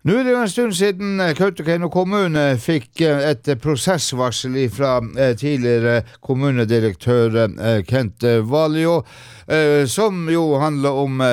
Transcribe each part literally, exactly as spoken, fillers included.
Nå er det jo en stund siden Kautokeino kommune fikk et prosessvarsel fra tidligere kommunedirektør Kent Valio, som jo handler om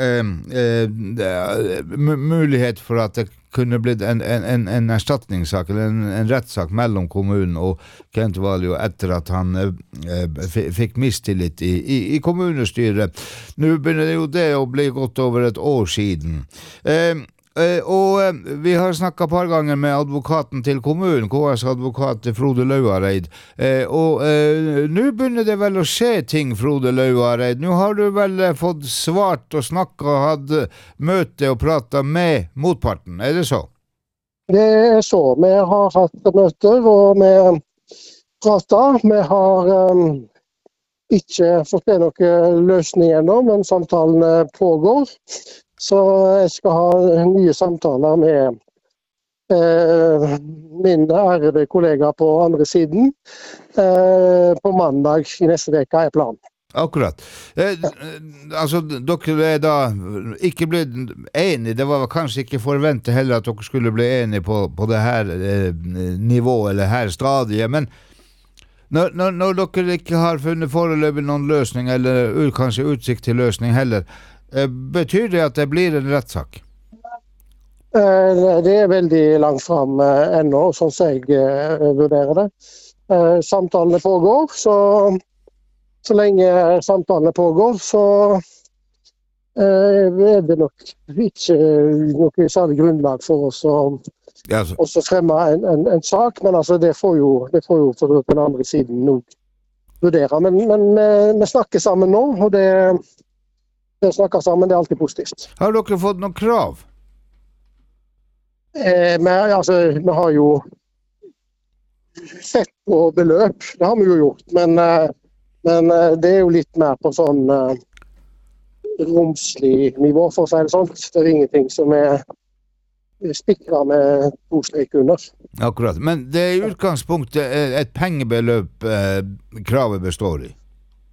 mulighet for at det kunne blitt en, en, en erstatningssak, eller en, en rettssak mellom kommunen og Kent Valio etter at han fikk mistillit i, i, i kommunestyret. Nå begynner det jo det å bli godt over et år siden. Eh, Uh, og uh, vi har snakket et par ganger med advokaten til kommunen, K S advokat Frode Lauareid, uh, og uh, nå begynner det vel å skje ting, Frode Lauareid. Nå har du vel uh, fått svart og snakket og hatt møte og pratet med motparten, er det så? Det er så. Vi har hatt møter og vi pratet. Vi har um, ikke fått noen løsning ennå, men samtalene pågår. Så jeg skal ha nye samtaler med eh, min ærede kollega på andre siden. Eh, på mandag i neste veka er planen. Akkurat. Eh, altså, dere er da ikke blitt enige, det var kanskje ikke forventet heller at dere skulle bli enige på, på det her eh, nivået, eller her stadiet, men når, når, når dere ikke har funnet foreløpig noen løsning, eller kanskje utsikt til løsning heller, betyr det at det blir en rettssak? Det er veldig langt frem ennå, sånn som jeg vurderer det. Samtalene pågår, så, så lenge samtalene pågår, så er det nok ikke noe særlig grunnlag for oss å, ja, altså. Også fremme en, en, en sak, men altså, det får jo, det får jo for den andre siden nå vurdere. Men, men vi snakker sammen nå, og det Det snakker sammen, det er alltid positivt. Har dere fått noen krav? Eh, men, altså, vi har jo sett på beløp, det har vi jo gjort, men, eh, men eh, det er jo litt mer på sånn eh, romslig nivå, for å si det sånn. Det er ingenting som er spikret med to strek under. Akkurat, men det er i utgangspunktet et pengebeløp eh, kravet består i?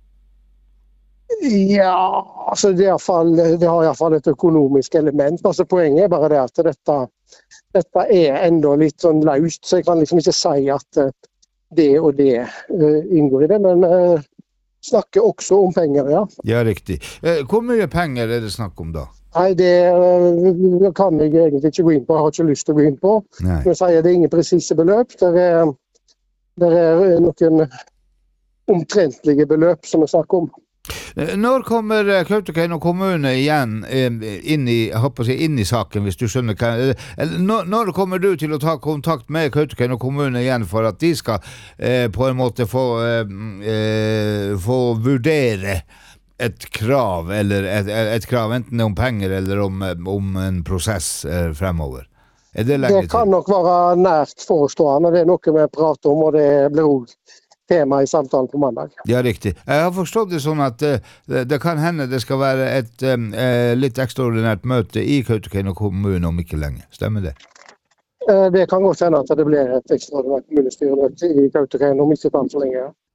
Ja, altså det, er i hvert fall, det har i hvert fall et økonomisk element. Altså poenget er bare det at dette, dette er enda litt sånn løst, så jeg kan liksom ikke si at det og det uh, inngår i det, men uh, snakker også om penger, ja. Ja, riktig. Uh, hvor mye penger er det snakk om da? Nei, det uh, kan jeg egentlig ikke gå inn på, jeg har ikke lyst til å gå inn på. Nei. Jeg sier det er ingen presise beløp, det er, det er noen omtrentlige beløp som vi snakker om. Når kommer Kautokeino kommune igjen inn i, jeg håper å si, inn i saken, hvis du skjønner hva, eller når kommer du til å ta kontakt med Kautokeino kommune igjen for at de skal eh, på en måte få, eh, få vurdere et krav, eller et, et krav enten om penger eller om, om en prosess eh, fremover? Er det lenge til? Det kan nok være nært forestående, det er noe vi prater om, og det blir også tema i samtalen på mandag. Ja, riktig. Jeg har forstått det sånn at uh, det kan hende det skal være et um, uh, litt ekstraordinært møte i Kautokeino kommune om ikke lenge. Stemmer det? Uh, det kan godt hende at det blir et ekstraordinært kommunestyremøte i Kautokeino om ikke så lenge.